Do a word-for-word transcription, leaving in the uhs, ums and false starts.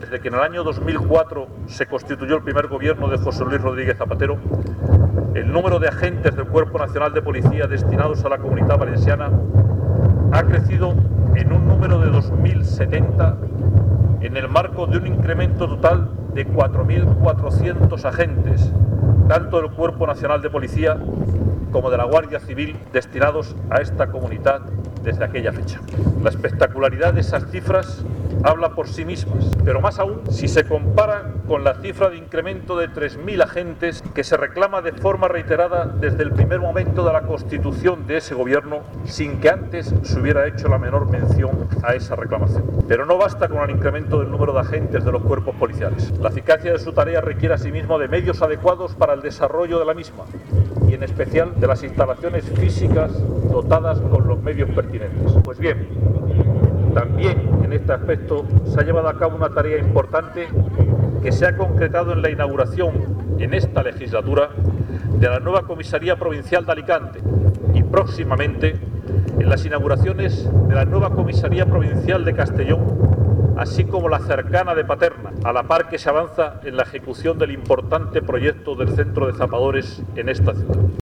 Desde que en el año dos mil cuatro se constituyó el primer gobierno de José Luis Rodríguez Zapatero, el número de agentes del Cuerpo Nacional de Policía destinados a la Comunitat Valenciana ha crecido en un número de dos mil setenta en el marco de un incremento total de cuatro mil cuatrocientos agentes, tanto del Cuerpo Nacional de Policía como de la Guardia Civil destinados a esta comunidad desde aquella fecha. La espectacularidad de esas cifras habla por sí mismas, pero más aún si se compara con la cifra de incremento de tres mil agentes que se reclama de forma reiterada desde el primer momento de la constitución de ese gobierno, sin que antes se hubiera hecho la menor mención a esa reclamación. Pero no basta con el incremento del número de agentes de los cuerpos policiales. La eficacia de su tarea requiere asimismo de medios adecuados para el desarrollo de la misma, y en especial de las instalaciones físicas dotadas con los medios pertinentes. Pues bien, también en este aspecto se ha llevado a cabo una tarea importante que se ha concretado en la inauguración en esta legislatura de la nueva Comisaría Provincial de Alicante y próximamente en las inauguraciones de la nueva Comisaría Provincial de Castellón, así como la cercana de Paterna, a la par que se avanza en la ejecución del importante proyecto del Centro de Zapadores en esta ciudad.